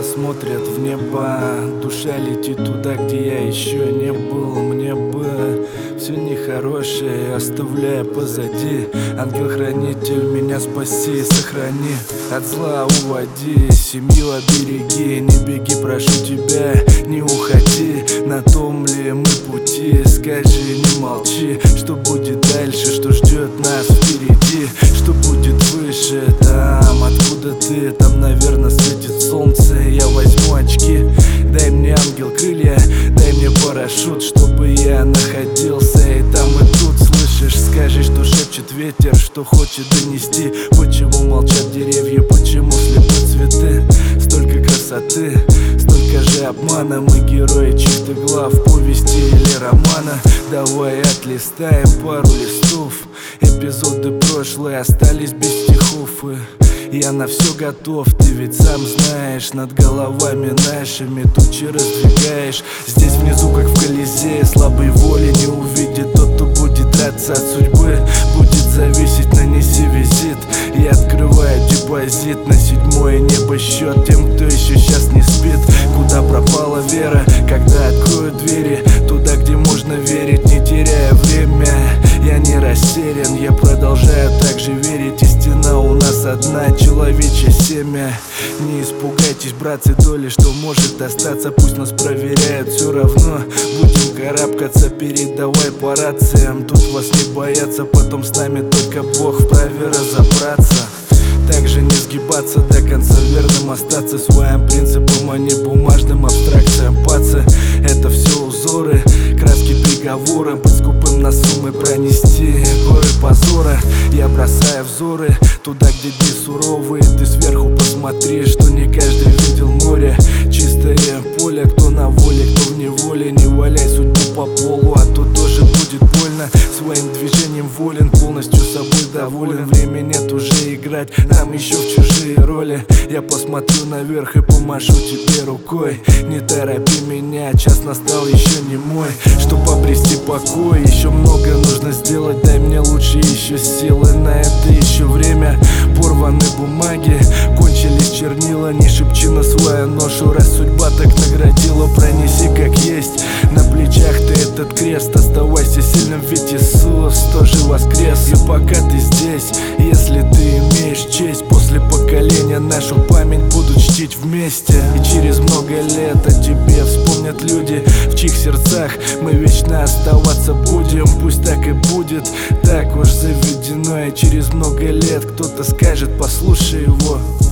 смотрят в небо. Душа летит туда, где я еще не был. Мне бы все нехорошее оставляя позади. Ангел-хранитель, меня спаси, сохрани, от зла уводи, семью обереги. Не беги, прошу тебя, не уходи. На том ли мы пути? Скажи, не молчи. Что будет дальше, что ждет нас впереди? Что будет выше, там, откуда ты? Там, наверное, светит солнце. Я возьму очки. Дай мне, ангел, крылья, дай мне парашют, чтобы я находился и там, и тут. Слышишь, скажи, что шепчет ветер, что хочет донести. Почему молчат деревья, почему слепы цветы? Столько красоты, столько же обмана. Мы герои чьих-то глав, повести или романа. Давай отлистаем пару листов. Эпизоды прошлые остались без стихов, и я на все готов, ты ведь сам знаешь. Над головами нашими тучи раздвигаешь. Здесь внизу, как в Колизее, слабой воли не увидит тот, кто будет драться от судьбы. Будет зависеть, нанеси визит. Я открываю депозит на 7-е небо счет тем, кто еще сейчас не спит. Куда пропала вера, когда откроют двери? Туда, где можно верить, не теряя время. Я не растерян, я продолжаю так же верить. Истина у нас одна, человечье семя. Не испугайтесь, братцы, доли, что может остаться. Пусть нас проверяют, все равно будем карабкаться. Передавай по рациям, тут вас не боятся. Потом с нами только Бог вправе разобраться. Также не сгибаться до конца, верным остаться своим принципам, а не бумажным абстракциям. Пацы, это все узоры, краски приговора. Быть скупым на суммы, пронести горы позора. Я бросаю взоры туда, где дни суровые. Ты сверху посмотри, что не каждый видел море. Чистое поле, кто на воле, кто в неволе. Не валяй судьбу по полу, а то тоже будет больно. Своим движением волен, полностью собой доволен. Время нет уже играть нам еще в чужие роли. Я посмотрю наверх и помашу тебе рукой. Не торопи меня, час настал еще не мой. Чтоб обрести покой, еще много нужно сделать. Дай мне лучше еще силы, на это еще время. Порваны бумаги, кончились чернила. Не шепчи на свою ношу, раз судьба так наградила. Пронеси как есть, на плечах ты этот крест. Оставайся сильным, ведь Иисус тоже воскрес. И пока ты здесь, если ты имеешь честь, после поколения нашу память будут чтить вместе. И через много лет о тебе вспомнят люди, в чьих сердцах мы вечно оставаться будем. Пусть так и будет, так уж заведено. И через много лет кто-то скажет: послушай его.